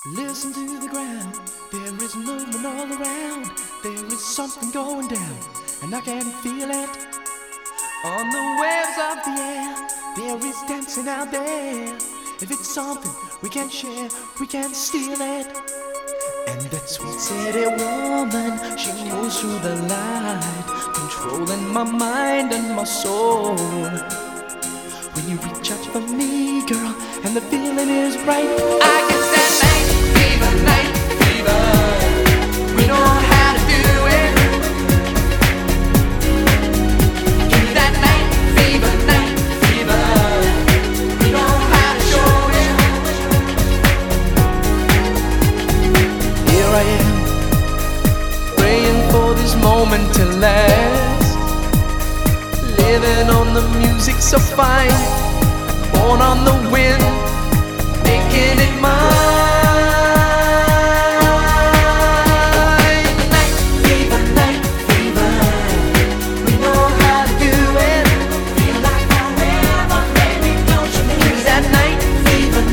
Listen to the ground, there is movement all around. There is something going down, and I can feel it. On the waves of the air, there is dancing out there. If it's something we can share, we can steal it. And that sweet city woman, she moves through the light, controlling my mind and my soul. When you reach out for me, girl, and the feeling is right, I get that night fever, night fever. We know how to do it. Give me that night fever, night fever. We know how to show it. Here I am, praying for this moment to last, living on the music so fine, born on the wind, making it mine. Night fever, we know how to do it. Feel like forever, baby, don't you need it? That night fever,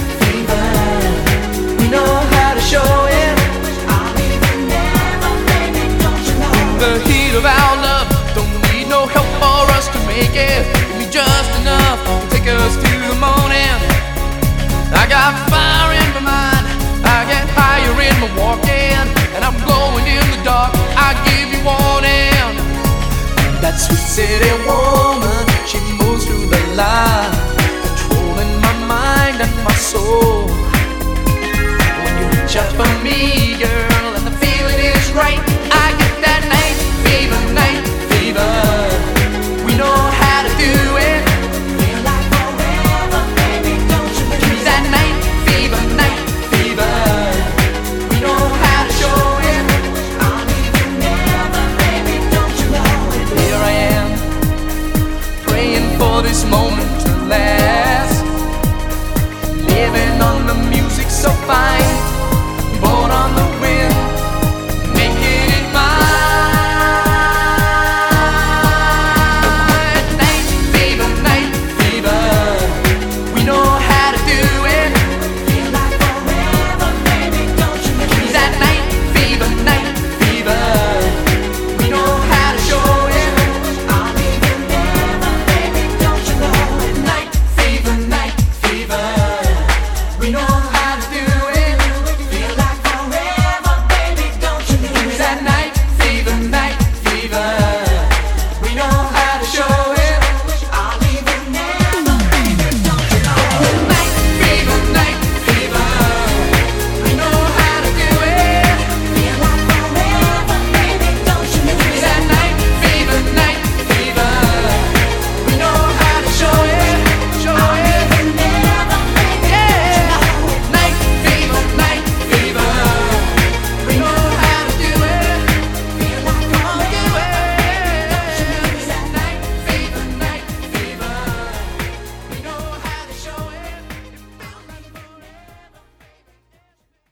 we know how to show it. I'll be forever, baby, don't you know? In the heat of our love, don't need no help for us to make it. Give me just enough to take us to the morning. I got fire in my mind, I get higher in my walking, and I'm glowing in the dark, I give you warning. That sweet city woman, she moves through the light, controlling my mind and my soul. When you reach out for me, girl, and the feeling is right, I get that night fever, night fever. We know how to do it. Feel like forever, baby, don't you give me that night fever, night fever. We know how to show it. I'll be forever, baby, don't you know it? Here I am, praying for this moment to last, living on the music so fine.